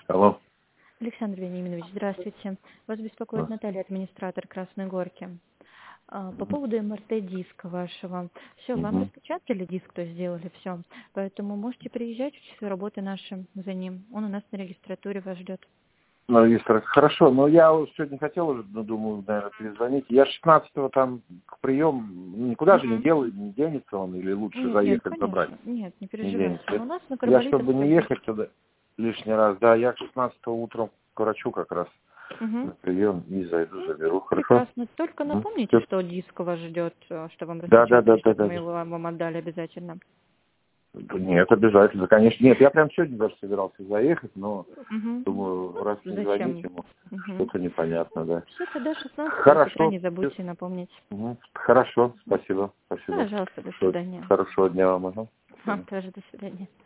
Алло. Александр Вениаминович, здравствуйте. Вас беспокоит Да. Наталья, администратор Красной Горки. По поводу МРТ диска вашего. Все, вам Угу. распечатали диск, то сделали все. Поэтому можете приезжать в часы работы наши за ним. Он у нас на регистратуре вас ждет. Ну, если хорошо, но я вот сегодня хотел уже, думаю, наверное, перезвонить. Я 16-го там к приему, никуда же не денется он, или лучше Нет, заехать забрать? конечно. Нет, не Не переживайте. денется. У нас на Я, чтобы Карболитовской не ехать 10. туда лишний раз, да, я 16-го утром к врачу как раз на прием и зайду, заберу. Хорошо? Прекрасно. Только Угу. напомните, что диск вас ждет, что вам Да. распечатали, чтобы мы его вам отдали обязательно. Нет, обязательно, конечно. Нет, я прям сегодня даже собирался заехать, но думаю, Ну, раз не звонить зачем? ему, что-то непонятно, да. Все, тогда 16 с утра Хорошо. не забудьте напомнить. Хорошо, спасибо. Пожалуйста, до свидания. Хорошего дня вам. Ага. Вам тоже до свидания.